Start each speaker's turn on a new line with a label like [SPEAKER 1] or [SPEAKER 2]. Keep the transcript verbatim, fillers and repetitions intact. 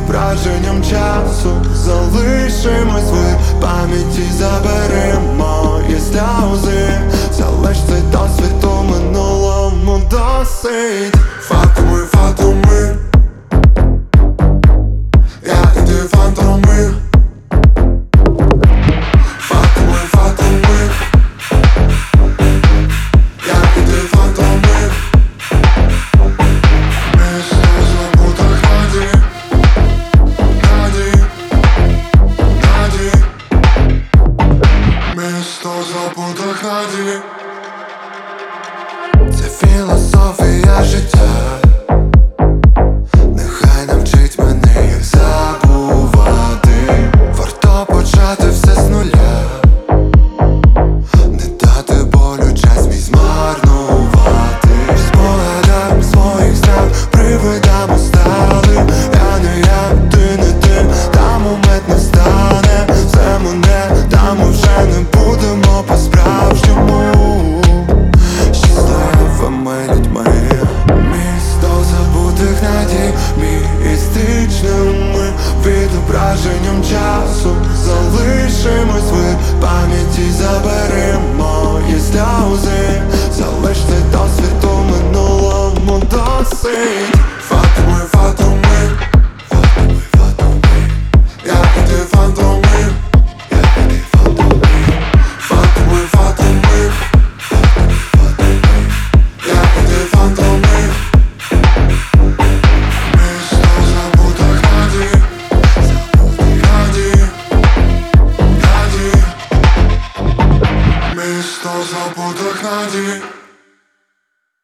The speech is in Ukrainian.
[SPEAKER 1] відображенням часу. Залишимось в пам'яті, заберемо і сльози. Залиш цей досвід у минулому досить. Фатуми, фатуми, я і ти фантоми. Фатуми, фатуми, я і ти фантоми. Місто забутих надій, надій, надій. Місто забутих надій. Це філософія життя. Нехай навчить мене, як забувати. Варто почати все з нуля. Не дати болю час мій змарнувати. Спогадам своїх снах, привидам устали. Я не я, ти не ти, та момент не стане. Все мене, та ми вже не будемо по-справжньому щасливими людьми. Місто забутих надій, містичними відображенням часу. Залишимось в пам'яті, заберемо і сльози.